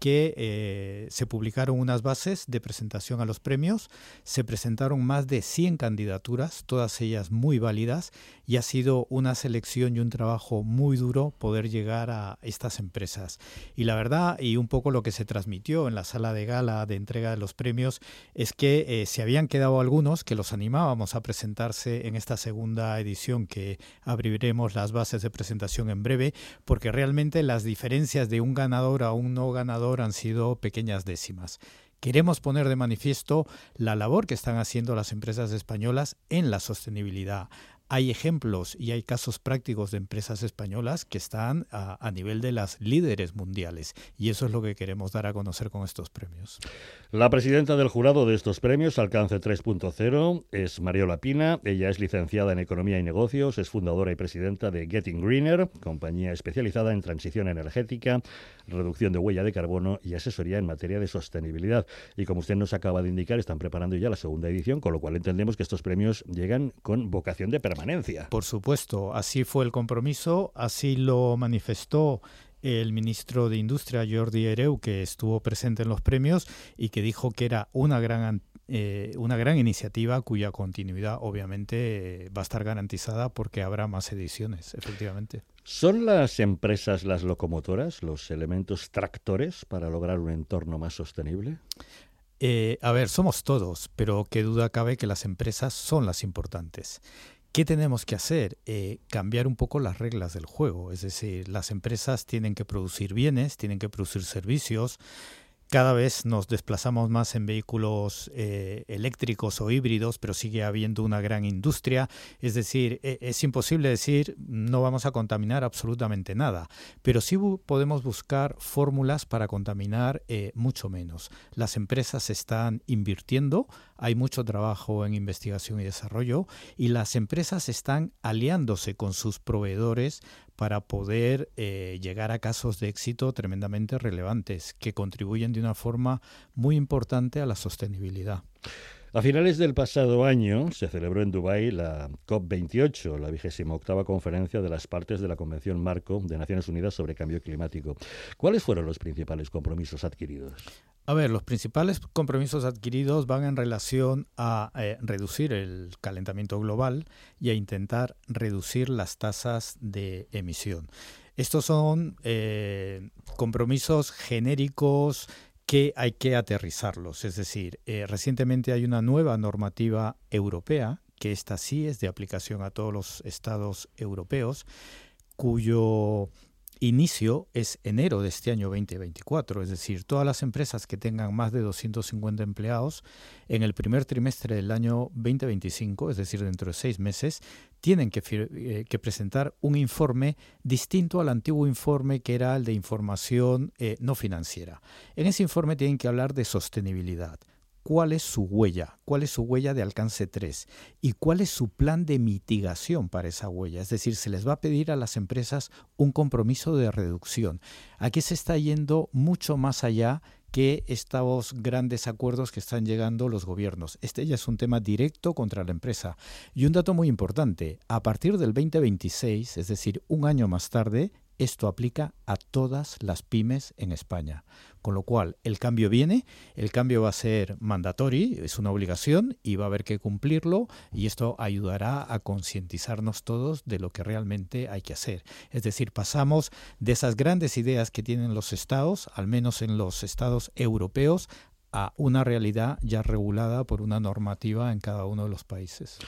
que se publicaron unas bases de presentación a los premios, se presentaron más de 100 candidaturas, todas ellas muy válidas, y ha sido una selección y un trabajo muy duro poder llegar a estas empresas. Y la verdad, y un poco lo que se transmitió en la sala de gala de entrega de los premios, es que se habían quedado algunos que los animábamos a presentarse en esta segunda edición, que abriremos las bases de presentación en breve, porque realmente las diferencias de un ganador a un no ganador han sido pequeñas décimas. Queremos poner de manifiesto la labor que están haciendo las empresas españolas en la sostenibilidad. Hay ejemplos y hay casos prácticos de empresas españolas que están a nivel de las líderes mundiales, y eso es lo que queremos dar a conocer con estos premios. La presidenta del jurado de estos premios, Alcance 3.0, es Mariola Pina. Ella es licenciada en Economía y Negocios, es fundadora y presidenta de Getting Greener, compañía especializada en transición energética, reducción de huella de carbono y asesoría en materia de sostenibilidad. Y como usted nos acaba de indicar, están preparando ya la segunda edición, con lo cual entendemos que estos premios llegan con vocación de permanencia. Por supuesto, así fue el compromiso, así lo manifestó el ministro de Industria, Jordi Hereu, que estuvo presente en los premios y que dijo que era una gran iniciativa cuya continuidad obviamente va a estar garantizada porque habrá más ediciones, efectivamente. ¿Son las empresas las locomotoras, los elementos tractores para lograr un entorno más sostenible? Somos todos, pero qué duda cabe que las empresas son las importantes. ¿Qué tenemos que hacer? Cambiar un poco las reglas del juego. Es decir, las empresas tienen que producir bienes, tienen que producir servicios. Cada vez nos desplazamos más en vehículos eléctricos o híbridos, pero sigue habiendo una gran industria. Es decir, es imposible decir no vamos a contaminar absolutamente nada, pero sí podemos buscar fórmulas para contaminar mucho menos. Las empresas están invirtiendo, hay mucho trabajo en investigación y desarrollo, y las empresas están aliándose con sus proveedores para poder llegar a casos de éxito tremendamente relevantes que contribuyen de una forma muy importante a la sostenibilidad. A finales del pasado año se celebró en Dubái la COP28, la 28ª conferencia de las partes de la Convención Marco de Naciones Unidas sobre Cambio Climático. ¿Cuáles fueron los principales compromisos adquiridos? Los principales compromisos adquiridos van en relación a reducir el calentamiento global y a intentar reducir las tasas de emisión. Estos son compromisos genéricos que hay que aterrizarlos. Es decir, recientemente hay una nueva normativa europea, que esta sí es de aplicación a todos los estados europeos, cuyo inicio es enero de este año 2024, es decir, todas las empresas que tengan más de 250 empleados en el primer trimestre del año 2025, es decir, dentro de 6 meses, tienen que presentar un informe distinto al antiguo informe que era el de información no financiera. En ese informe tienen que hablar de sostenibilidad. ¿Cuál es su huella? ¿Cuál es su huella de alcance 3? ¿Y cuál es su plan de mitigación para esa huella? Es decir, se les va a pedir a las empresas un compromiso de reducción. Aquí se está yendo mucho más allá que estos grandes acuerdos que están llegando los gobiernos. Este ya es un tema directo contra la empresa. Y un dato muy importante, a partir del 2026, es decir, un año más tarde, esto aplica a todas las pymes en España. Con lo cual, el cambio viene, el cambio va a ser mandatorio, es una obligación y va a haber que cumplirlo, y esto ayudará a concientizarnos todos de lo que realmente hay que hacer. Es decir, pasamos de esas grandes ideas que tienen los estados, al menos en los estados europeos, a una realidad ya regulada por una normativa en cada uno de los países.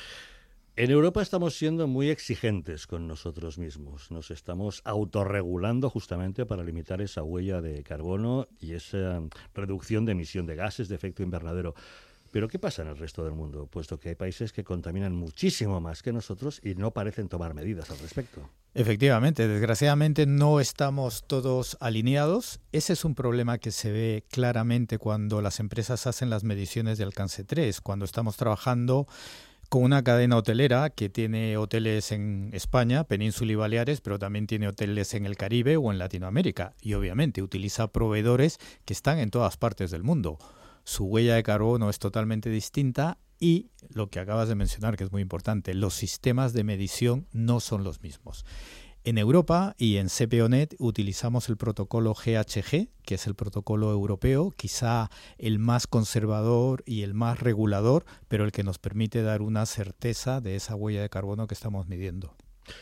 En Europa estamos siendo muy exigentes con nosotros mismos. Nos estamos autorregulando justamente para limitar esa huella de carbono y esa reducción de emisión de gases de efecto invernadero. Pero ¿qué pasa en el resto del mundo? Puesto que hay países que contaminan muchísimo más que nosotros y no parecen tomar medidas al respecto. Efectivamente, desgraciadamente no estamos todos alineados. Ese es un problema que se ve claramente cuando las empresas hacen las mediciones de alcance 3, cuando estamos trabajando con una cadena hotelera que tiene hoteles en España, Península y Baleares, pero también tiene hoteles en el Caribe o en Latinoamérica. Y obviamente utiliza proveedores que están en todas partes del mundo. Su huella de carbono es totalmente distinta y lo que acabas de mencionar, que es muy importante, los sistemas de medición no son los mismos. En Europa y en CPONet utilizamos el protocolo GHG, que es el protocolo europeo, quizá el más conservador y el más regulador, pero el que nos permite dar una certeza de esa huella de carbono que estamos midiendo.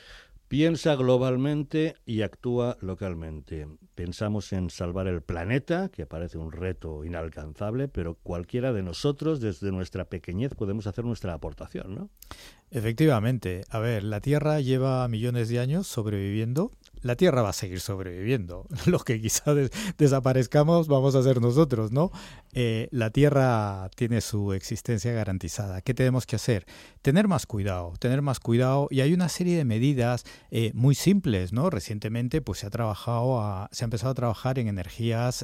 Piensa globalmente y actúa localmente. Pensamos en salvar el planeta, que parece un reto inalcanzable, pero cualquiera de nosotros, desde nuestra pequeñez, podemos hacer nuestra aportación, ¿no? Efectivamente. La Tierra lleva millones de años sobreviviendo la Tierra va a seguir sobreviviendo. Los que quizás desaparezcamos vamos a ser nosotros, ¿no? La Tierra tiene su existencia garantizada. ¿Qué tenemos que hacer? Tener más cuidado, y hay una serie de medidas muy simples, ¿no? Recientemente pues se ha empezado a trabajar en energías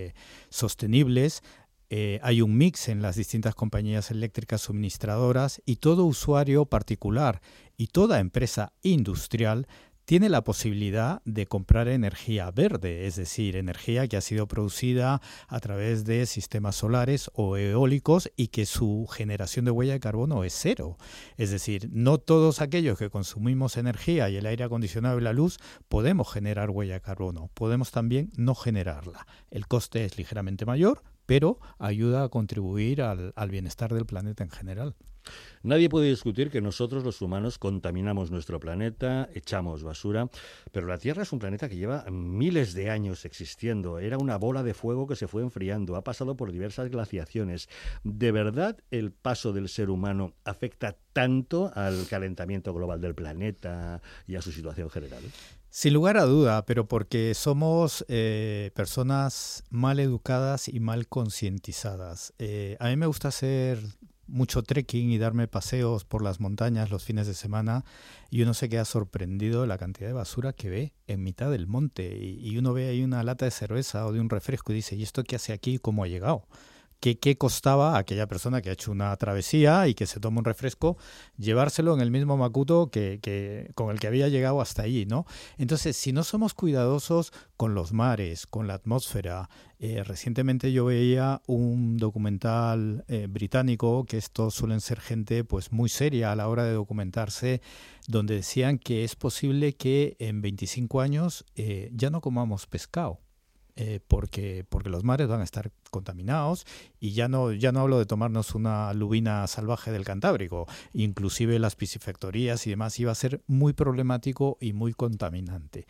sostenibles. Hay un mix en las distintas compañías eléctricas suministradoras y todo usuario particular y toda empresa industrial tiene la posibilidad de comprar energía verde, es decir, energía que ha sido producida a través de sistemas solares o eólicos y que su generación de huella de carbono es cero. Es decir, no todos aquellos que consumimos energía y el aire acondicionado y la luz podemos generar huella de carbono, podemos también no generarla. El coste es ligeramente mayor, pero ayuda a contribuir al bienestar del planeta en general. Nadie puede discutir que nosotros los humanos contaminamos nuestro planeta, echamos basura, pero la Tierra es un planeta que lleva miles de años existiendo. Era una bola de fuego que se fue enfriando, ha pasado por diversas glaciaciones. ¿De verdad el paso del ser humano afecta tanto al calentamiento global del planeta y a su situación general? Sin lugar a duda, pero porque somos personas mal educadas y mal concientizadas. A mí me gusta hacer mucho trekking y darme paseos por las montañas los fines de semana y uno se queda sorprendido de la cantidad de basura que ve en mitad del monte y uno ve ahí una lata de cerveza o de un refresco y dice, ¿y esto qué hace aquí y cómo ha llegado? ¿Qué costaba a aquella persona que ha hecho una travesía y que se toma un refresco llevárselo en el mismo macuto que con el que había llegado hasta allí, ¿no? Entonces, si no somos cuidadosos con los mares, con la atmósfera, recientemente yo veía un documental británico, que estos suelen ser gente pues muy seria a la hora de documentarse, donde decían que es posible que en 25 años ya no comamos pescado. Porque los mares van a estar contaminados y ya no hablo de tomarnos una lubina salvaje del Cantábrico, inclusive las piscifactorías y demás iba a ser muy problemático y muy contaminante.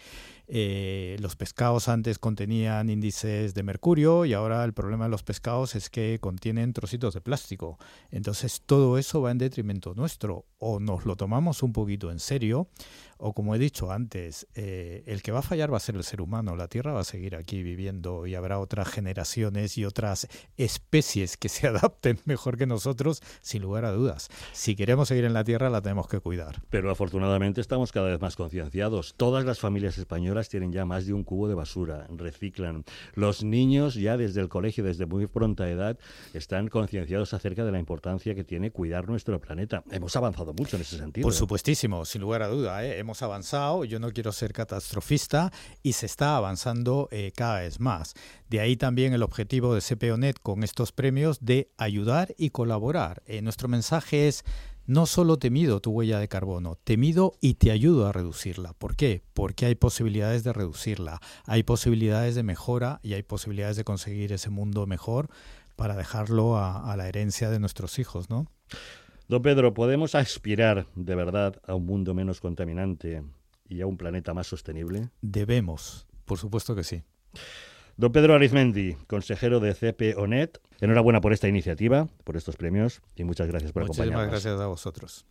Los pescados antes contenían índices de mercurio y ahora el problema de los pescados es que contienen trocitos de plástico. Entonces todo eso va en detrimento nuestro. O nos lo tomamos un poquito en serio, o como he dicho antes, el que va a fallar va a ser el ser humano. La Tierra va a seguir aquí viviendo y habrá otras generaciones y otras especies que se adapten mejor que nosotros, sin lugar a dudas. Si queremos seguir en la Tierra, la tenemos que cuidar. Pero afortunadamente estamos cada vez más concienciados. Todas las familias españolas tienen ya más de un cubo de basura, reciclan. Los niños ya desde el colegio, desde muy pronta edad, están concienciados acerca de la importancia que tiene cuidar nuestro planeta. Hemos avanzado mucho en ese sentido. Por supuestísimo, sin lugar a duda, hemos avanzado, yo no quiero ser catastrofista y se está avanzando cada vez más. De ahí también el objetivo de CPONet con estos premios de ayudar y colaborar. Nuestro mensaje es: no solo te mido tu huella de carbono, te mido y te ayudo a reducirla. ¿Por qué? Porque hay posibilidades de reducirla, hay posibilidades de mejora y hay posibilidades de conseguir ese mundo mejor para dejarlo a la herencia de nuestros hijos, ¿no? Don Pedro, ¿podemos aspirar de verdad a un mundo menos contaminante y a un planeta más sostenible? Debemos, por supuesto que sí. Don Pedro Arizmendi, consejero de CPONet, enhorabuena por esta iniciativa, por estos premios y muchas gracias por acompañarnos. Muchísimas gracias a vosotros.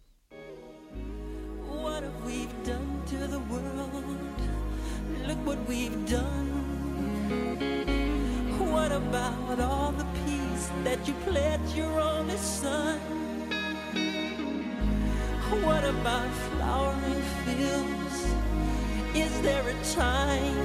What about flowering fields? Is there a time?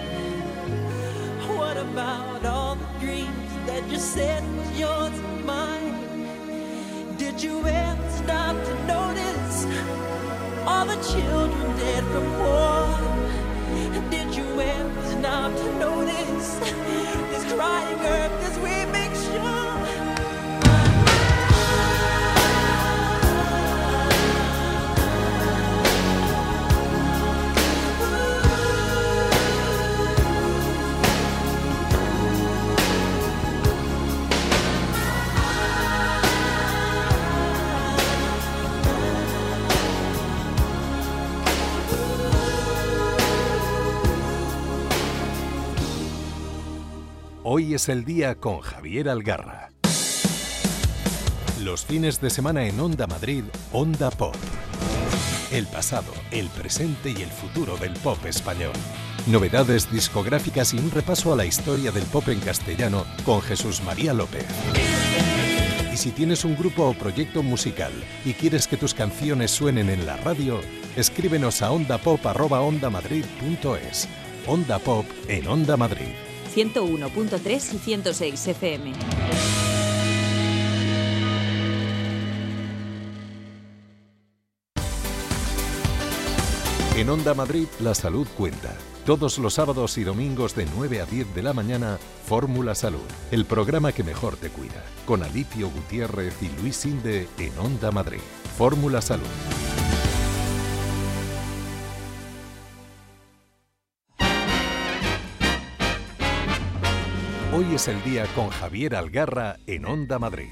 What about all the dreams that you said was yours and mine? Did you ever stop to notice all the children dead from war? Did you ever stop to notice this crying earth as we make sure? Hoy es el día con Javier Algarra. Los fines de semana en Onda Madrid, Onda Pop. el pasado, el presente y el futuro del pop español. Novedades discográficas y un repaso a la historia del pop en castellano con Jesús María López. Y si tienes un grupo o proyecto musical y quieres que tus canciones suenen en la radio, escríbenos a ondapop@ondamadrid.es. Onda Pop en Onda Madrid. 101.3 y 106 FM. En Onda Madrid, la salud cuenta. Todos los sábados y domingos de 9 a 10 de la mañana, Fórmula Salud, el programa que mejor te cuida. Con Alipio Gutiérrez y Luis Inde en Onda Madrid. Fórmula Salud. Hoy es el día con Javier Algarra en Onda Madrid.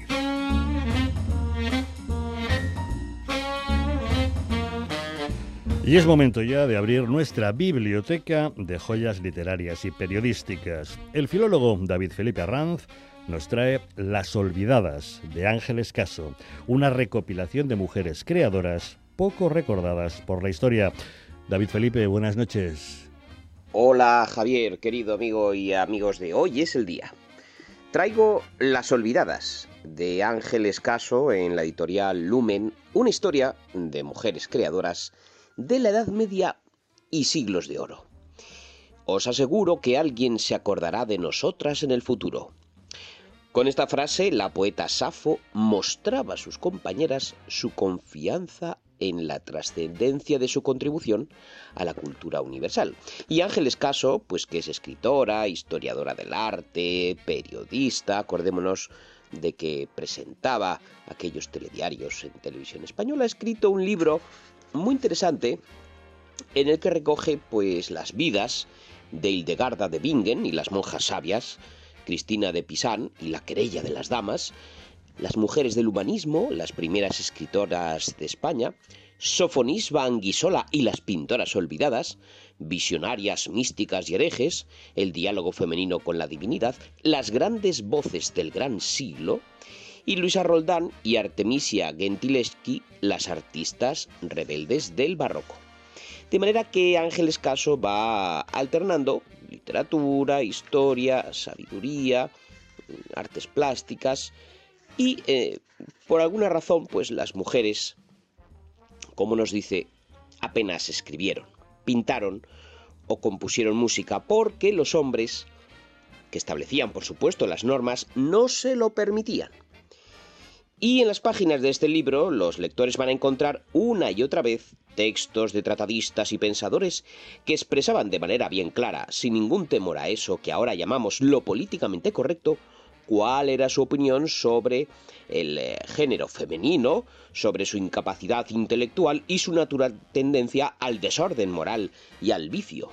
Y es momento ya de abrir nuestra biblioteca de joyas literarias y periodísticas. El filólogo David Felipe Arranz nos trae Las Olvidadas, de Ángeles Caso, una recopilación de mujeres creadoras poco recordadas por la historia. David Felipe, buenas noches. Hola Javier, querido amigo y amigos de Hoy es el Día. Traigo Las Olvidadas, de Ángeles Caso, en la editorial Lumen, una historia de mujeres creadoras de la Edad Media y siglos de oro. Os aseguro que alguien se acordará de nosotras en el futuro. Con esta frase, la poeta Safo mostraba a sus compañeras su confianza en la trascendencia de su contribución a la cultura universal. Y Ángeles Caso, pues que es escritora, historiadora del arte, periodista, acordémonos de que presentaba aquellos telediarios en televisión española, ha escrito un libro muy interesante en el que recoge pues las vidas de Hildegarda de Bingen y las monjas sabias, Cristina de Pisán y la querella de las damas, las mujeres del humanismo, las primeras escritoras de España, Sofonisba Anguissola y las pintoras olvidadas, visionarias, místicas y herejes, el diálogo femenino con la divinidad, las grandes voces del gran siglo, y Luisa Roldán y Artemisia Gentileschi, las artistas rebeldes del barroco. De manera que Ángeles Caso va alternando literatura, historia, sabiduría, artes plásticas y, por alguna razón, pues las mujeres, como nos dice, apenas escribieron, pintaron o compusieron música, porque los hombres, que establecían, por supuesto, las normas, no se lo permitían. Y en las páginas de este libro los lectores van a encontrar una y otra vez textos de tratadistas y pensadores que expresaban de manera bien clara, sin ningún temor a eso que ahora llamamos lo políticamente correcto, cuál era su opinión sobre el género femenino, sobre su incapacidad intelectual y su natural tendencia al desorden moral y al vicio.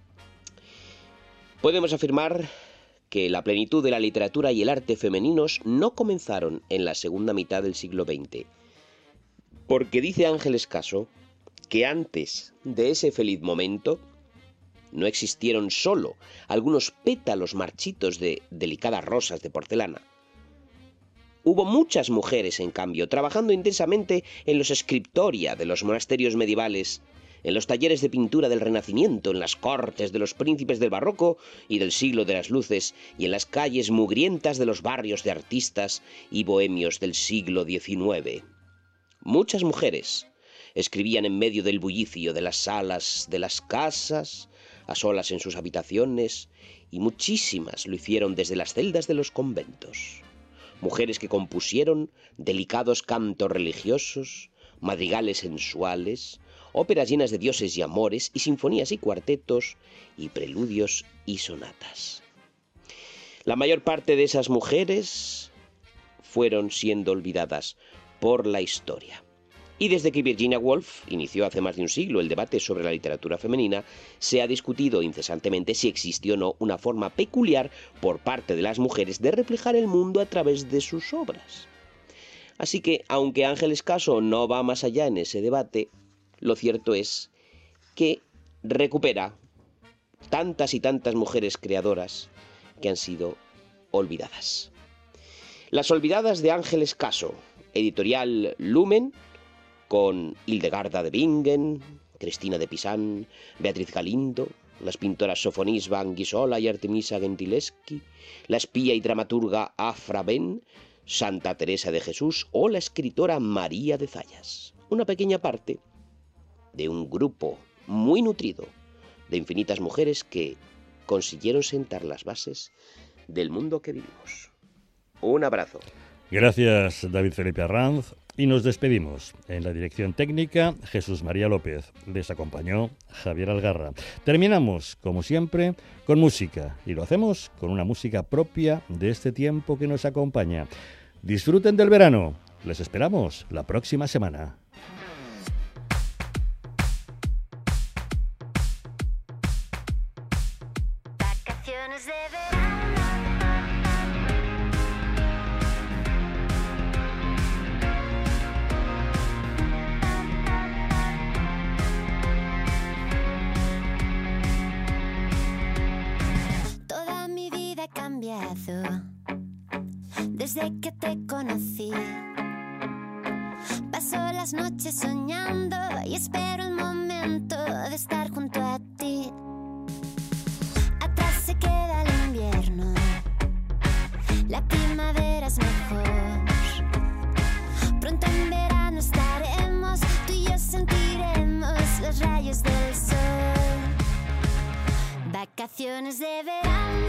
Podemos afirmar que la plenitud de la literatura y el arte femeninos no comenzaron en la segunda mitad del siglo XX, porque dice Ángeles Caso que antes de ese feliz momento no existieron solo algunos pétalos marchitos de delicadas rosas de porcelana. Hubo muchas mujeres, en cambio, trabajando intensamente en los scriptoria de los monasterios medievales, en los talleres de pintura del Renacimiento, en las cortes de los príncipes del Barroco y del siglo de las luces, y en las calles mugrientas de los barrios de artistas y bohemios del siglo XIX. Muchas mujeres escribían en medio del bullicio de las salas de las casas, a solas en sus habitaciones, y muchísimas lo hicieron desde las celdas de los conventos. Mujeres que compusieron delicados cantos religiosos, madrigales sensuales, óperas llenas de dioses y amores, y sinfonías y cuartetos, y preludios y sonatas. La mayor parte de esas mujeres fueron siendo olvidadas por la historia. Y desde que Virginia Woolf inició hace más de un siglo el debate sobre la literatura femenina, se ha discutido incesantemente si existió o no una forma peculiar por parte de las mujeres de reflejar el mundo a través de sus obras. Así que, aunque Ángeles Caso no va más allá en ese debate, lo cierto es que recupera tantas y tantas mujeres creadoras que han sido olvidadas. Las Olvidadas de Ángeles Caso, editorial Lumen, con Hildegarda de Bingen, Cristina de Pisan, Beatriz Galindo, las pintoras Sofonis van Guisola y Artemisa Gentileschi, la espía y dramaturga Afra Ben, Santa Teresa de Jesús o la escritora María de Zayas. Una pequeña parte de un grupo muy nutrido de infinitas mujeres que consiguieron sentar las bases del mundo que vivimos. Un abrazo. Gracias, David Felipe Arranz. Y nos despedimos. En la dirección técnica, Jesús María López. Les acompañó Javier Algarra. Terminamos, como siempre, con música. Y lo hacemos con una música propia de este tiempo que nos acompaña. Disfruten del verano. Les esperamos la próxima semana. Vacaciones de verano. Desde que te conocí, paso las noches soñando y espero el momento de estar junto a ti. Atrás se queda el invierno, la primavera es mejor. Pronto en verano estaremos, tú y yo sentiremos los rayos del sol. Vacaciones de verano.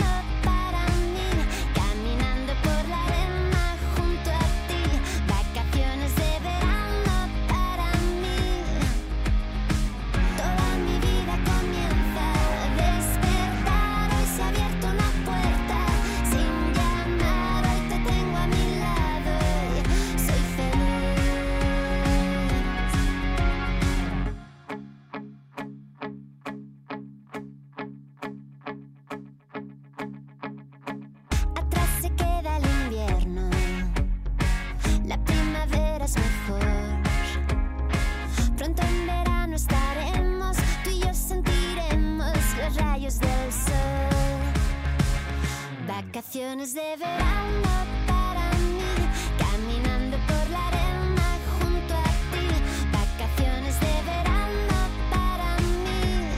Vacaciones de verano para mí, caminando por la arena junto a ti. Vacaciones de verano para mí.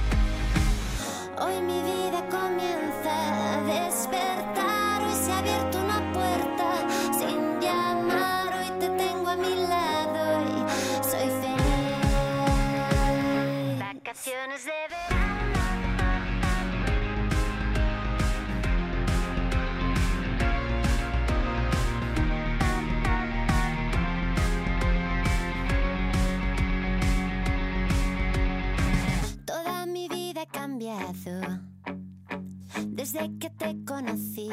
Hoy mi vida comienza a despertar. Hoy se ha abierto una puerta sin llamar. Hoy te tengo a mi lado y soy feliz. Vacaciones de verano. Desde que te conocí,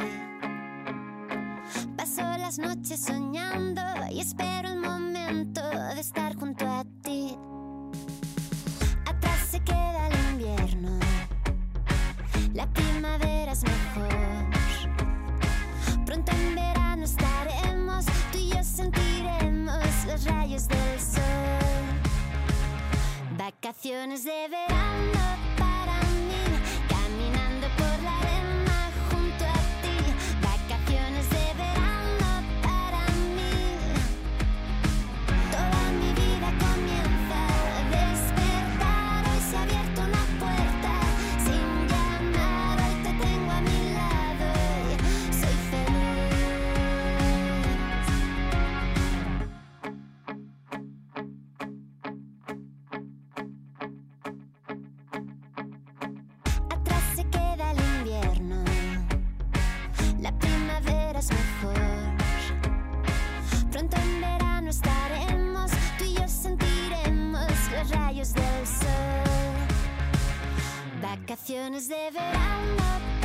paso las noches soñando y espero el momento de estar junto a ti. Atrás se queda el invierno, la primavera es mejor. Pronto en verano estaremos, tú y yo sentiremos los rayos del sol. Vacaciones de verano. Vacaciones de verano.